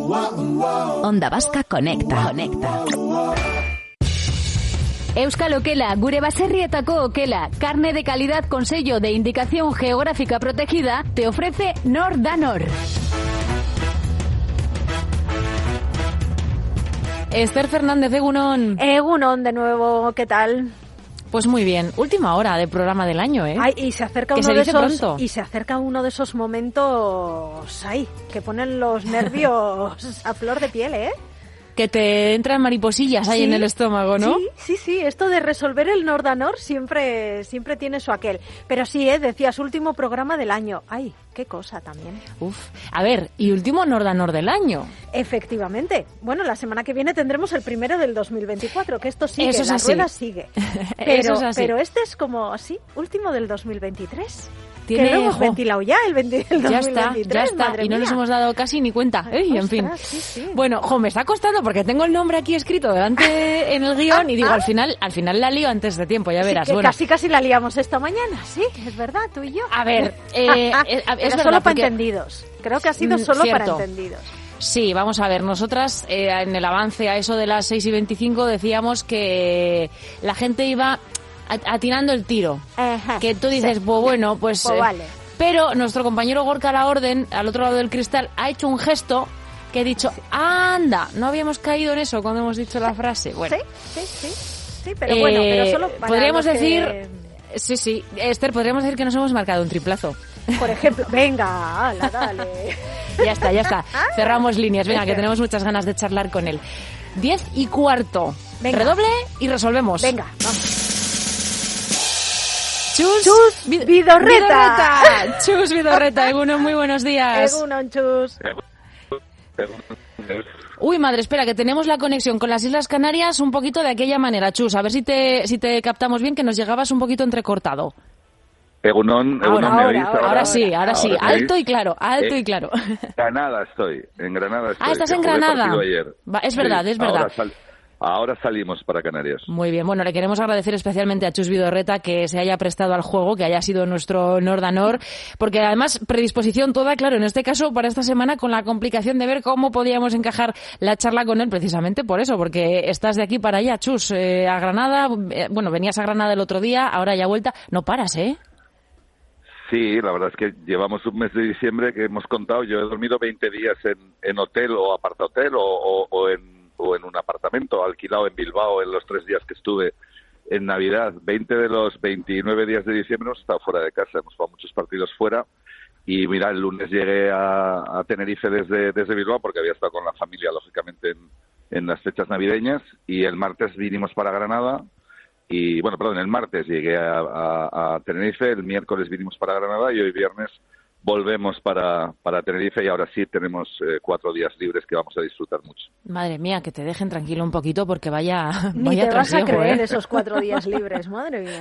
Onda Vasca Conecta. Euskal Okela, gure baserrietako okela, carne de calidad con sello de indicación geográfica protegida, te ofrece Nor da Nor. Esther Fernández, Egunon. Egunon de nuevo, ¿qué tal? Pues muy bien, última hora de programa del año, ¿eh? Ay, y se acerca que uno se de dice esos pronto. Y se acerca uno de esos momentos, ay, que ponen los nervios a flor de piel, ¿eh? Que te entran mariposillas ahí en el estómago, ¿no? Sí, esto de resolver el Nor da Nor siempre tiene su aquel. Pero sí, decías, último programa del año. Ay, qué cosa también. Uf, a ver, y último Nor da Nor del año. Efectivamente. Bueno, la semana que viene tendremos el primero del 2024, que esto sigue, Eso es la así. rueda sigue. Eso es así. Pero este es como así, último del 2023. Tiene, que lo hemos ventilado ya, el 2023, ya está, madre y no mía. nos hemos dado casi ni cuenta. Ay, En fin. ostras, sí. Bueno, me está costando porque tengo el nombre aquí escrito delante en el guión y digo, al final la lío antes de tiempo, ya verás. Sí, que bueno, casi la liamos esta mañana, sí, es verdad, tú y yo. a ver, es verdad, solo para porque- entendidos. Creo que ha sido solo cierto. para entendidos. Sí, vamos a ver, nosotras en el avance a eso de las 6:25 decíamos que la gente iba atinando el tiro. Ajá, Que tú dices, sí. pues bueno, pues... Pues vale. Pero nuestro compañero Gorka La Orden, al otro lado del cristal, ha hecho un gesto que he dicho, anda, no habíamos caído en eso cuando hemos dicho la frase. Bueno, Sí, pero bueno, pero solo para podríamos los que- decir... Sí, Esther, podríamos decir que nos hemos marcado un triplazo. Por ejemplo, venga, ala, dale. Ya está. Cerramos líneas. Venga, que tenemos muchas ganas de charlar con él. 10:15. Venga. Redoble y resolvemos. Venga, vamos. Chus Vidorreta. Chus Vidorreta, Egunon, muy buenos días. Egunon, Chus. Uy, madre, espera, que tenemos la conexión con las Islas Canarias un poquito de aquella manera, Chus. A ver si te captamos bien, que nos llegabas un poquito entrecortado. Egunon, ¿me oís ahora? Ahora sí. ¿Ahora me Alto oís? y claro, En Granada estoy. Ah, ¿estás que en jugué Granada? partido ayer. Es verdad. Ahora salimos para Canarias. Muy bien, bueno, le queremos agradecer especialmente a Chus Vidorreta que se haya prestado al juego, que haya sido nuestro Nor da Nor, porque además predisposición toda, claro, en este caso para esta semana con la complicación de ver cómo podíamos encajar la charla con él, precisamente por eso, porque estás de aquí para allá, Chus, a Granada, bueno, venías a Granada el otro día, ahora ya vuelta, no paras, ¿eh? Sí, la verdad es que llevamos un mes de diciembre que hemos contado. Yo he dormido 20 días en hotel o apartahotel o en un apartamento alquilado en Bilbao en los 3 días que estuve en Navidad. 20 de los 29 días de diciembre hemos estado fuera de casa, hemos jugado muchos partidos fuera. Y mira, el lunes llegué a Tenerife desde Bilbao porque había estado con la familia, lógicamente, en las fechas navideñas. Y el martes vinimos para Granada. Y bueno, perdón, el martes llegué a Tenerife, el miércoles vinimos para Granada y hoy viernes volvemos para Tenerife y ahora sí tenemos 4 días libres que vamos a disfrutar mucho. Madre mía, que te dejen tranquilo un poquito porque vaya Ni te vas a trasiego, creer ¿eh? esos 4 días libres, madre mía.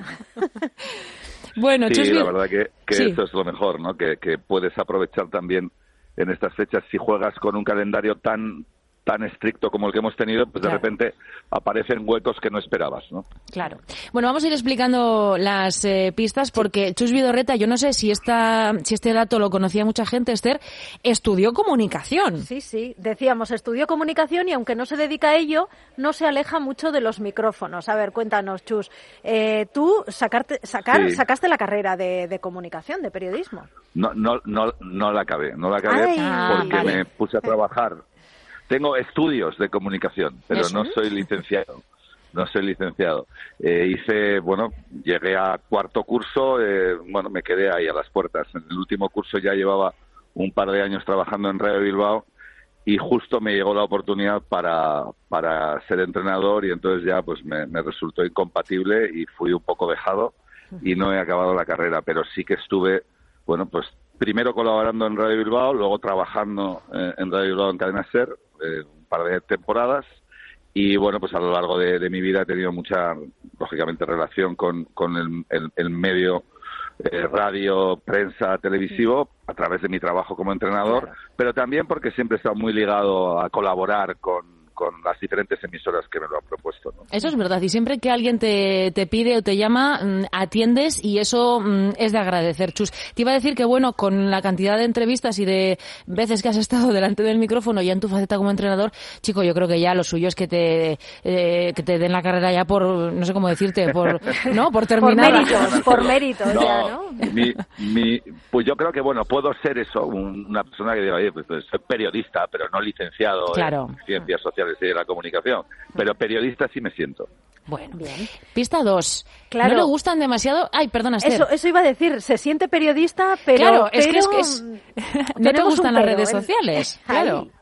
Bueno, Sí, Chus, la verdad que sí. eso es lo mejor, ¿no? Que puedes aprovechar también en estas fechas si juegas con un calendario tan estricto como el que hemos tenido, pues Claro. de repente aparecen huecos que no esperabas, ¿no? Claro. Bueno, vamos a ir explicando las pistas porque Chus Vidorreta, yo no sé si este dato lo conocía mucha gente, Esther, estudió comunicación. Sí, decíamos, estudió comunicación y aunque no se dedica a ello, no se aleja mucho de los micrófonos. A ver, cuéntanos, Chus, tú sacaste la carrera de comunicación, de periodismo. No la acabé Ay, porque vale. me puse a trabajar. Tengo estudios de comunicación, pero ¿Eso? no soy licenciado. Llegué a 4º curso, me quedé ahí a las puertas. En el último curso ya llevaba un par de años trabajando en Radio Bilbao y justo me llegó la oportunidad para ser entrenador y entonces ya pues me resultó incompatible y fui un poco dejado y no he acabado la carrera, pero sí que estuve, primero colaborando en Radio Bilbao, luego trabajando en Radio Bilbao en Cadena SER, un par de temporadas y pues a lo largo de mi vida he tenido mucha, lógicamente, relación con el medio radio, prensa, televisivo a través de mi trabajo como entrenador, Claro. pero también porque siempre he estado muy ligado a colaborar con las diferentes emisoras que me lo han propuesto, ¿no? Eso es verdad, y siempre que alguien te pide o te llama, atiendes, y eso es de agradecer, Chus. Te iba a decir que, bueno, con la cantidad de entrevistas y de veces que has estado delante del micrófono ya en tu faceta como entrenador, chico, yo creo que ya lo suyo es que te den la carrera ya por, no sé cómo decirte, por terminar. Por méritos, no, ya, ¿no? Pues yo creo que, bueno, puedo ser eso, una persona que diga, oye, pues soy periodista, pero no licenciado en Ciencias Sociales y de la Comunicación, pero periodista sí me siento. Bueno, bien. Pista 2. Claro. No le gustan demasiado... Ay, perdona, Esther. Eso iba a decir, se siente periodista, pero... Claro, es que no te gustan las redes sociales, claro. Ahí.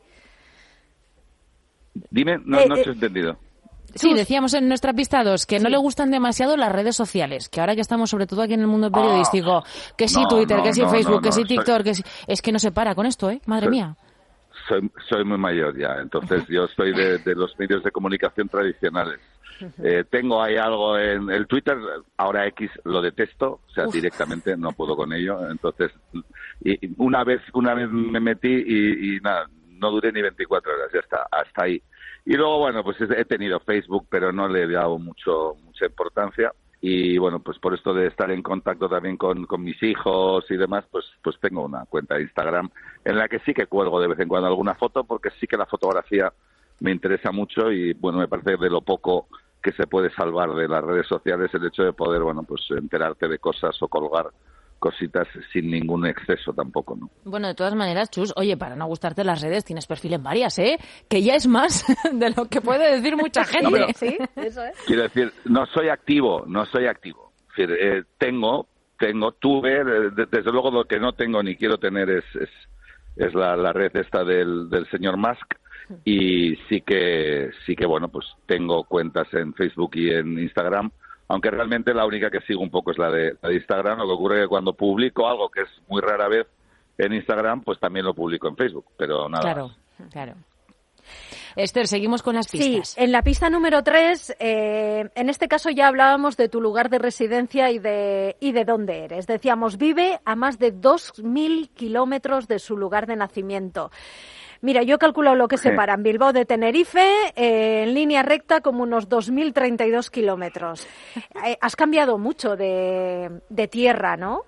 Dime, no te he entendido. Sí, decíamos en nuestra pista 2 que no le gustan demasiado las redes sociales, que ahora que estamos sobre todo aquí en el mundo periodístico, que sí Twitter, que sí Facebook, que sí TikTok, que sí... Es que no se para con esto, madre mía. Soy muy mayor ya, entonces yo soy de los medios de comunicación tradicionales. Tengo ahí algo en el Twitter, ahora X lo detesto, o sea, directamente no puedo con ello, entonces y una vez me metí y nada, no duré ni 24 horas, ya está, hasta ahí. Y luego, bueno, pues he tenido Facebook, pero no le he dado mucha importancia. Y bueno, pues por esto de estar en contacto también con mis hijos y demás, pues tengo una cuenta de Instagram en la que sí que cuelgo de vez en cuando alguna foto, porque sí que la fotografía me interesa mucho y bueno, me parece de lo poco que se puede salvar de las redes sociales el hecho de poder, bueno, pues enterarte de cosas o colgar cositas sin ningún exceso tampoco, ¿no? Bueno, de todas maneras, Chus, oye, para no gustarte las redes tienes perfil en varias, que ya es más de lo que puede decir mucha gente. No, pero, sí, eso es. Quiero decir, no soy activo. Es decir, tuve, desde luego lo que no tengo ni quiero tener es la red esta del señor Musk, y sí que bueno, pues tengo cuentas en Facebook y en Instagram, aunque realmente la única que sigo un poco es la de Instagram. Lo que ocurre es que cuando publico algo, que es muy rara vez en Instagram, pues también lo publico en Facebook, pero nada más. Claro. Esther, seguimos con las pistas. Sí, en la pista número 3, en este caso ya hablábamos de tu lugar de residencia y de dónde eres. Decíamos, vive a más de 2.000 kilómetros de su lugar de nacimiento. Mira, yo he calculado lo que separan Bilbao de Tenerife en línea recta como unos 2.032 kilómetros. Has cambiado mucho de tierra, ¿no?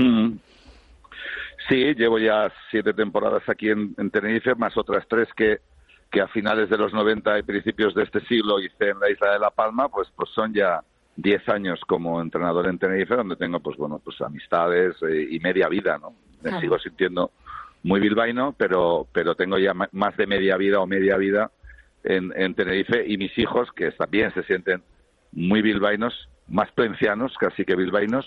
Sí, llevo ya 7 temporadas aquí en Tenerife, más otras 3 que a finales de los 90 y principios de este siglo hice en la isla de La Palma, pues son ya 10 años como entrenador en Tenerife, donde tengo pues amistades y media vida, ¿no? Me sigo sintiendo muy bilbaíno, pero tengo ya más de media vida en Tenerife, y mis hijos, que también se sienten muy bilbaínos, más plencianos casi que bilbaínos,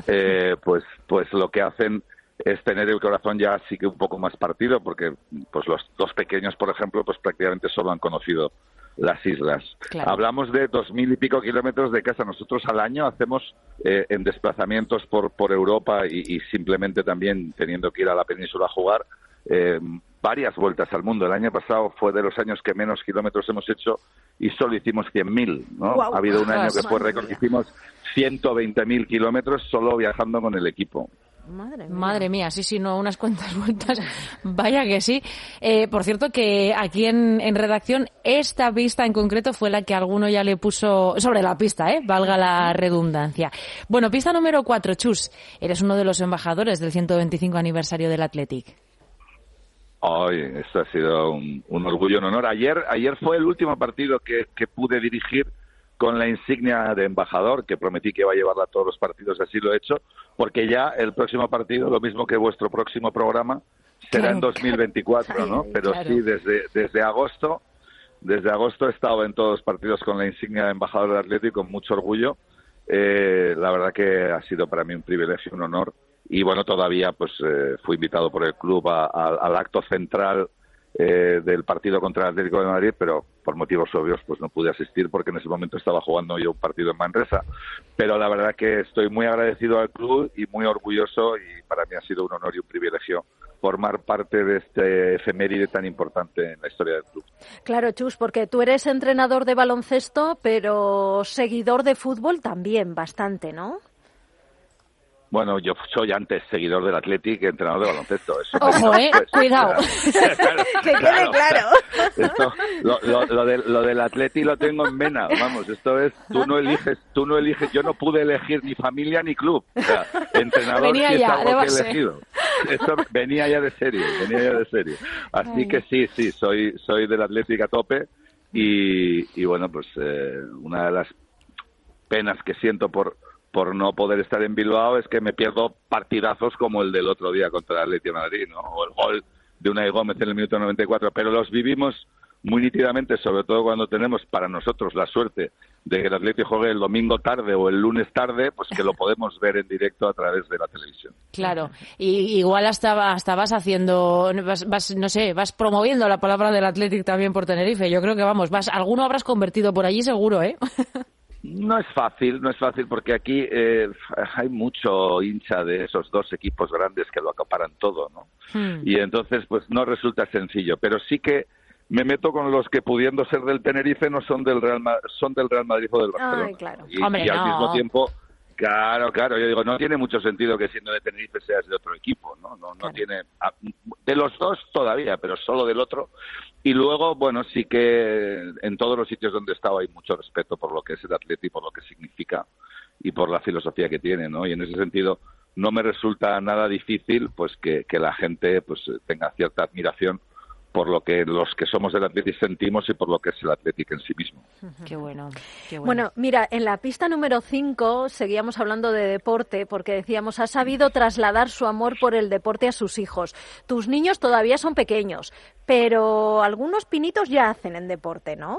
pues lo que hacen es tener el corazón ya sí que un poco más partido, porque pues los 2 pequeños, por ejemplo, pues prácticamente solo han conocido las islas. Claro. Hablamos de 2.000 y pico kilómetros de casa. Nosotros al año hacemos en desplazamientos por Europa y simplemente también teniendo que ir a la península a jugar, varias vueltas al mundo. El año pasado fue de los años que menos kilómetros hemos hecho y solo hicimos 100.000, ¿no? Wow. Ha habido un año que fue récord, hicimos 120.000 kilómetros solo viajando con el equipo. Madre mía, sí, no, unas cuantas vueltas, vaya que sí. Por cierto, que aquí en redacción, esta pista en concreto fue la que alguno ya le puso sobre la pista, valga la redundancia. Bueno, pista número 4, Chus, eres uno de los embajadores del 125 aniversario del Athletic. Ay, esto ha sido un orgullo, un honor. Ayer fue el último partido que pude dirigir con la insignia de embajador, que prometí que iba a llevarla a todos los partidos, así lo he hecho, porque ya el próximo partido, lo mismo que vuestro próximo programa, será en 2024, ¿no? Pero claro. Sí, desde agosto he estado en todos los partidos con la insignia de embajador del Atlético, con mucho orgullo. La verdad que ha sido para mí un privilegio, un honor, y bueno, todavía pues fui invitado por el club al acto central del partido contra el Atlético de Madrid, pero por motivos obvios pues no pude asistir porque en ese momento estaba jugando yo un partido en Manresa. Pero la verdad que estoy muy agradecido al club y muy orgulloso, y para mí ha sido un honor y un privilegio formar parte de este efeméride tan importante en la historia del club. Claro, Chus, porque tú eres entrenador de baloncesto, pero seguidor de fútbol también bastante, ¿no? Bueno, yo soy antes seguidor del Athletic que entrenador de baloncesto. Eso Ojo, cuidado. Claro, que quede claro. Esto, lo del Athletic lo tengo en vena. Vamos, esto es, tú no eliges. Yo no pude elegir ni familia ni club. O sea, entrenador venía sí es ya, algo que he elegido. Esto venía ya de serie. Así que sí, soy del Athletic a tope y bueno, pues una de las penas que siento por no poder estar en Bilbao es que me pierdo partidazos como el del otro día contra el Atlético de Madrid, ¿no? O el gol de Unai Gómez en el minuto 94, pero los vivimos muy nítidamente, sobre todo cuando tenemos para nosotros la suerte de que el Atlético juegue el domingo tarde o el lunes tarde, pues que lo podemos ver en directo a través de la televisión. Claro, y igual hasta vas haciendo, vas promoviendo la palabra del Athletic también por Tenerife. Yo creo que alguno habrás convertido por allí seguro, ¿eh? No es fácil porque aquí hay mucho hincha de esos dos equipos grandes que lo acaparan todo, ¿no? Y entonces pues no resulta sencillo, pero sí que me meto con los que pudiendo ser del Tenerife no son del Real Madrid o del Barcelona. Ay, claro. Y al mismo tiempo, claro, yo digo, no tiene mucho sentido que siendo de Tenerife seas de otro equipo, ¿no? No claro. Tiene de los dos todavía, pero solo del otro. Y luego, bueno, sí que en todos los sitios donde he estado hay mucho respeto por lo que es el Athletic, por lo que significa y por la filosofía que tiene, ¿no? Y en ese sentido no me resulta nada difícil pues que la gente pues tenga cierta admiración por lo que los que somos del Athletic sentimos y por lo que es el Athletic en sí mismo. Qué bueno. Bueno, mira, en la pista número 5 seguíamos hablando de deporte porque decíamos, ha sabido trasladar su amor por el deporte a sus hijos. Tus niños todavía son pequeños, pero algunos pinitos ya hacen en deporte, ¿no?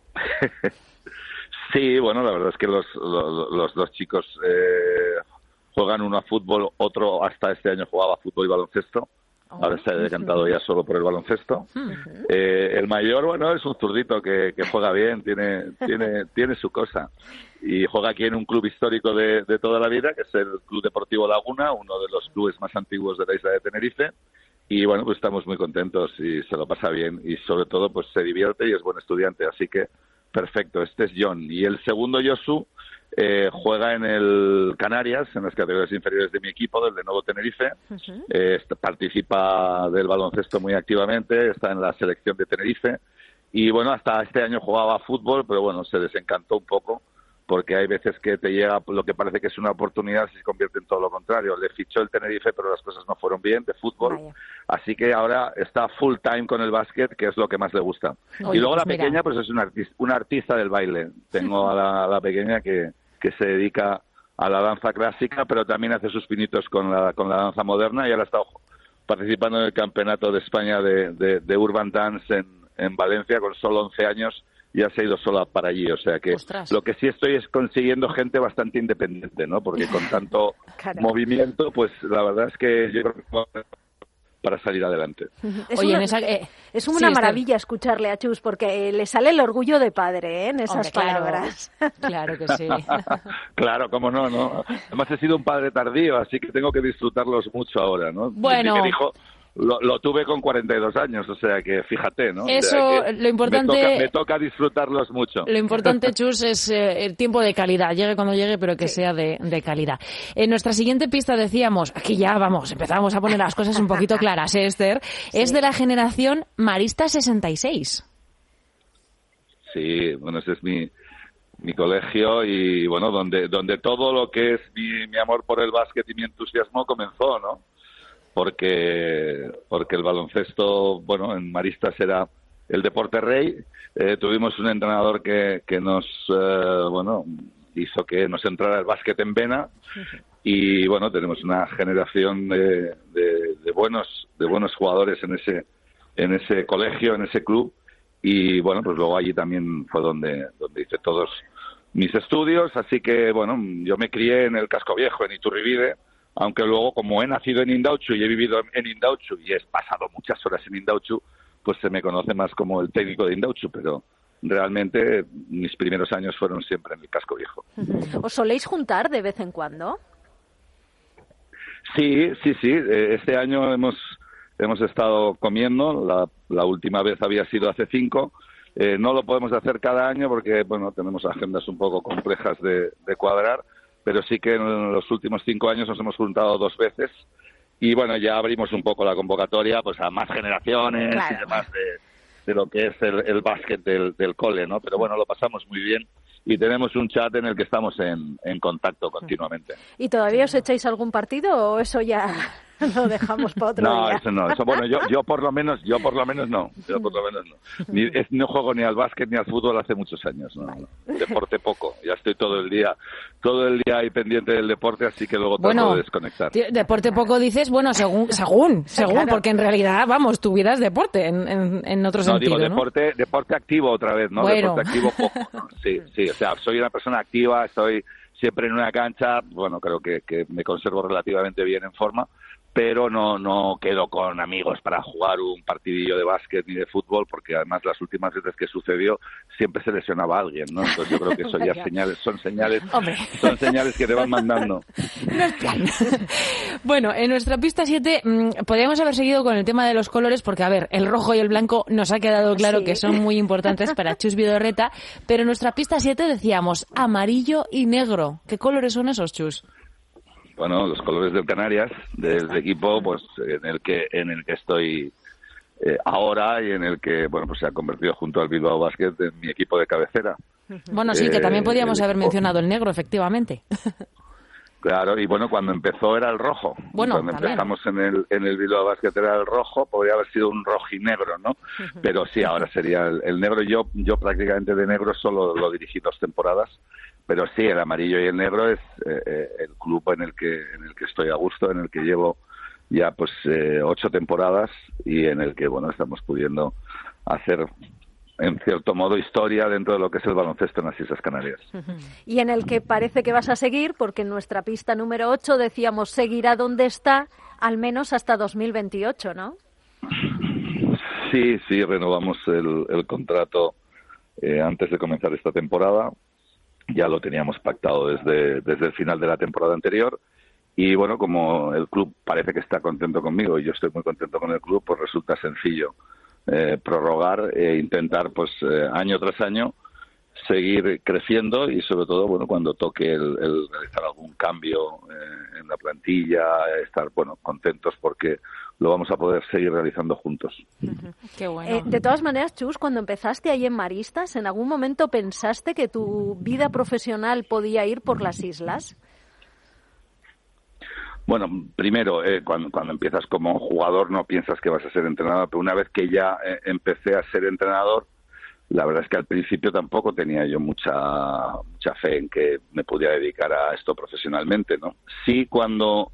Sí, bueno, la verdad es que los dos chicos juegan uno a fútbol, otro hasta este año jugaba a fútbol y baloncesto. Ahora se ha decantado ya solo por el baloncesto. El mayor, bueno, es un zurdito que juega bien, tiene su cosa. Y juega aquí en un club histórico de toda la vida, que es el Club Deportivo Laguna, uno de los clubes más antiguos de la isla de Tenerife. Y bueno, pues estamos muy contentos y se lo pasa bien. Y sobre todo, pues se divierte y es buen estudiante. Así que, perfecto, este es John. Y el segundo, Josu, juega en el Canarias, en las categorías inferiores de mi equipo, del de Nuevo Tenerife. Participa del baloncesto muy activamente, está en la selección de Tenerife. Y bueno, hasta este año jugaba a fútbol, pero bueno, se desencantó un poco, porque hay veces que te llega lo que parece que es una oportunidad y se convierte en todo lo contrario. Le fichó el Tenerife, pero las cosas no fueron bien de fútbol. Vaya. Así que ahora está full time con el básquet, que es lo que más le gusta. Oye, y luego pues la pequeña, pues es una artista del baile. Tengo a la pequeña que se dedica a la danza clásica, pero también hace sus pinitos con la danza moderna y ahora está participando en el Campeonato de España de Urban Dance en Valencia con solo 11 años. Ya se ha ido sola para allí, o sea que Ostras. Lo que sí estoy es consiguiendo gente bastante independiente, ¿no? Porque con tanto movimiento, pues la verdad es que yo creo que para salir adelante. Es una maravilla escucharle a Chus, porque le sale el orgullo de padre, ¿eh? En esas palabras. Claro que sí. Claro, cómo no. Además he sido un padre tardío, así que tengo que disfrutarlos mucho ahora, ¿no? Bueno. Mi primer hijo lo tuve con 42 años, o sea que fíjate, ¿no? Eso, o sea lo importante... Me toca disfrutarlos mucho. Lo importante, Chus, es el tiempo de calidad. Llegue cuando llegue, pero que sea de calidad. En nuestra siguiente pista decíamos, aquí ya empezamos a poner las cosas un poquito claras, ¿eh, Esther? Sí. Es de la generación Marista 66. Sí, bueno, ese es mi colegio y, bueno, donde todo lo que es mi amor por el básquet y mi entusiasmo comenzó, ¿no? Porque el baloncesto, bueno, en Maristas era el deporte rey. Tuvimos un entrenador que nos, hizo que nos entrara el básquet en vena. Y, bueno, tenemos una generación de buenos jugadores en ese colegio, en ese club. Y, bueno, pues luego allí también fue donde hice todos mis estudios. Así que, bueno, yo me crié en el Casco Viejo, en Iturribide. Aunque luego, como he nacido en Indautxu y he vivido en Indautxu y he pasado muchas horas en Indautxu, pues se me conoce más como el técnico de Indautxu, pero realmente mis primeros años fueron siempre en el Casco Viejo. ¿Os soléis juntar de vez en cuando? Sí. Este año hemos estado comiendo. La última vez había sido hace 5. No lo podemos hacer cada año porque, bueno, tenemos agendas un poco complejas de cuadrar. pero sí que en los últimos 5 años nos hemos juntado 2 veces y bueno, ya abrimos un poco la convocatoria pues a más generaciones y demás de lo que es el básquet del cole, ¿no? Pero bueno, lo pasamos muy bien y tenemos un chat en el que estamos en contacto continuamente. ¿Y todavía os echáis algún partido o eso ya lo dejamos para otro día? No, eso bueno, yo por lo menos no. No juego ni al básquet ni al fútbol hace muchos años, ¿no? Deporte poco, ya estoy todo el día ahí pendiente del deporte, así que luego trato de desconectar. Deporte poco dices, bueno, según, claro. Porque en realidad, vamos, tu vida es deporte en otro sentido, ¿no? Deporte activo otra vez, ¿no? Bueno. Deporte activo poco, ¿no? Sí, o sea, soy una persona activa, estoy siempre en una cancha, bueno, creo que me conservo relativamente bien en forma, pero no quedo con amigos para jugar un partidillo de básquet ni de fútbol, porque además las últimas veces que sucedió siempre se lesionaba a alguien, ¿no? Entonces yo creo que eso ya son señales que te van mandando. No es plan. Bueno, en nuestra pista 7 podríamos haber seguido con el tema de los colores, porque a ver, el rojo y el blanco nos ha quedado claro que son muy importantes para Chus Vidorreta, pero en nuestra pista 7 decíamos amarillo y negro. ¿Qué colores son esos, Chus? Bueno, los colores del Canarias, del equipo pues en el que estoy ahora y en el que bueno pues se ha convertido junto al Bilbao Basket en mi equipo de cabecera. Bueno, sí, que también podíamos haber mencionado el negro, efectivamente. Claro, y bueno, cuando empezó era el rojo. Bueno, cuando también. empezamos en el Bilbao Basket era el rojo, podría haber sido un rojinegro, ¿no? Pero sí, ahora sería el negro. Yo prácticamente de negro solo lo dirigí 2 temporadas. Pero sí, el amarillo y el negro es el club en el que estoy a gusto, en el que llevo ya pues 8 temporadas y en el que bueno estamos pudiendo hacer en cierto modo historia dentro de lo que es el baloncesto en las Islas Canarias. Y en el que parece que vas a seguir, porque en nuestra pista número 8 decíamos seguirá donde está al menos hasta 2028, ¿no? Sí, renovamos el contrato antes de comenzar esta temporada. Ya lo teníamos pactado desde el final de la temporada anterior y bueno, como el club parece que está contento conmigo y yo estoy muy contento con el club, pues resulta sencillo prorrogar e intentar pues año tras año seguir creciendo y sobre todo bueno cuando toque el realizar algún cambio en la plantilla, estar bueno contentos porque lo vamos a poder seguir realizando juntos. Qué bueno. De todas maneras, Chus, cuando empezaste ahí en Maristas, ¿en algún momento pensaste que tu vida profesional podía ir por las islas? Bueno, primero, cuando empiezas como jugador no piensas que vas a ser entrenador, pero una vez que ya empecé a ser entrenador, la verdad es que al principio tampoco tenía yo mucha fe en que me pudiera dedicar a esto profesionalmente, ¿no? Sí, cuando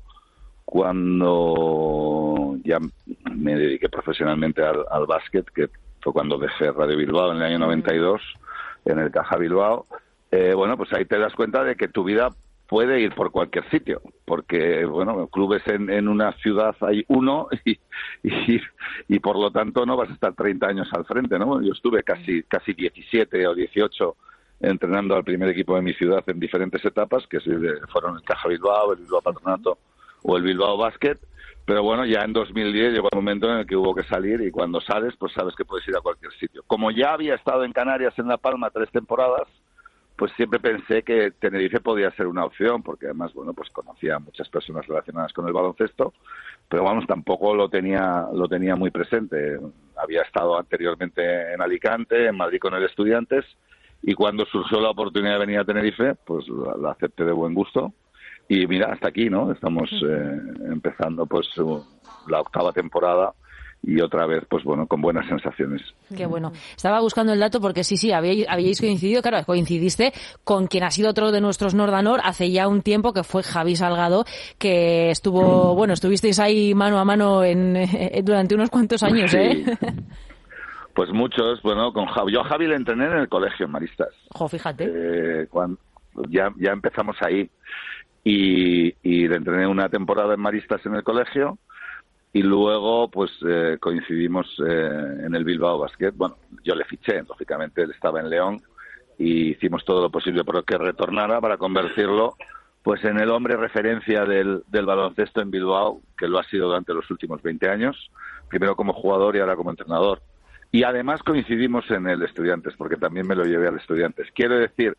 ya me dediqué profesionalmente al básquet, que fue cuando dejé Radio Bilbao en el año 92, en el Caja Bilbao, bueno, pues ahí te das cuenta de que tu vida puede ir por cualquier sitio, porque, bueno, clubes en una ciudad hay uno y por lo tanto no vas a estar 30 años al frente, ¿no? Yo estuve casi 17 o 18 entrenando al primer equipo de mi ciudad en diferentes etapas, que fueron el Caja Bilbao, el Bilbao Patronato o el Bilbao Basket, pero bueno, ya en 2010 llegó el momento en el que hubo que salir y cuando sales, pues sabes que puedes ir a cualquier sitio. Como ya había estado en Canarias, en La Palma, 3 temporadas, pues siempre pensé que Tenerife podía ser una opción, porque además, bueno, pues conocía a muchas personas relacionadas con el baloncesto, pero vamos, tampoco lo tenía muy presente. Había estado anteriormente en Alicante, en Madrid con el Estudiantes, y cuando surgió la oportunidad de venir a Tenerife, pues la acepté de buen gusto. Y mira, hasta aquí, ¿no? Estamos empezando pues la 8ª temporada y otra vez, pues bueno, con buenas sensaciones. Qué bueno. Estaba buscando el dato porque sí, habíais coincidido, claro, coincidiste con quien ha sido otro de nuestros Nordanor hace ya un tiempo, que fue Javi Salgado, que estuvisteis ahí mano a mano durante unos cuantos años, ¿eh? Sí. Pues muchos, bueno, con Javi. Yo a Javi le entrené en el colegio, en Maristas. Jo, fíjate. Ya empezamos ahí. Y le entrené una temporada en Maristas en el colegio y luego pues coincidimos en el Bilbao Basket. Bueno, yo le fiché, lógicamente él estaba en León y hicimos todo lo posible por que retornara para convertirlo pues en el hombre referencia del baloncesto en Bilbao, que lo ha sido durante los últimos 20 años, primero como jugador y ahora como entrenador. Y además coincidimos en el Estudiantes, porque también me lo llevé al Estudiantes. Quiero decir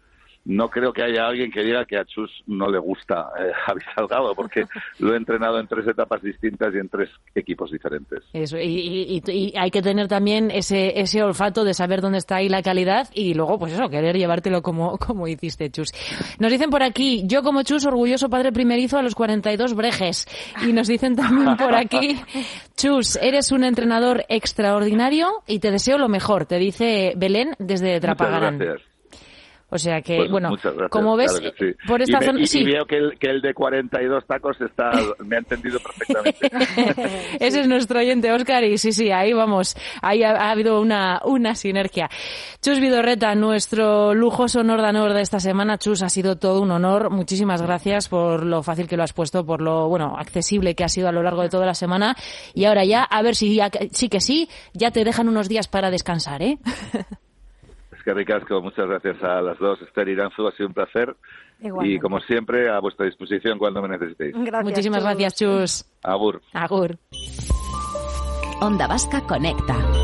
no creo que haya alguien que diga que a Chus no le gusta Javi Salgado, porque lo he entrenado en 3 etapas distintas y en 3 equipos diferentes. Eso, y hay que tener también ese olfato de saber dónde está ahí la calidad y luego, pues eso, querer llevártelo como hiciste, Chus. Nos dicen por aquí, yo como Chus, orgulloso padre primerizo a los 42 brejes. Y nos dicen también por aquí, Chus, eres un entrenador extraordinario y te deseo lo mejor, te dice Belén desde Trapagarán. Muchas gracias. O sea que, pues, bueno, gracias, como ves, claro sí. por esta zona... Y veo que el de 42 tacos me ha entendido perfectamente. Ese es nuestro oyente, Óscar, y sí, ahí vamos. Ahí ha habido una sinergia. Chus Vidorreta, nuestro lujoso Nordanor de esta semana. Chus, ha sido todo un honor. Muchísimas gracias por lo fácil que lo has puesto, por lo, accesible que ha sido a lo largo de toda la semana. Y ahora ya, a ver si ya te dejan unos días para descansar, ¿eh? Que ricasco, muchas gracias a las dos. Esther y Iranzu, ha sido un placer. Igualmente. Y como siempre, a vuestra disposición cuando me necesitéis. Gracias, muchísimas gracias, Chus. Agur. Agur. Onda Vasca Conecta.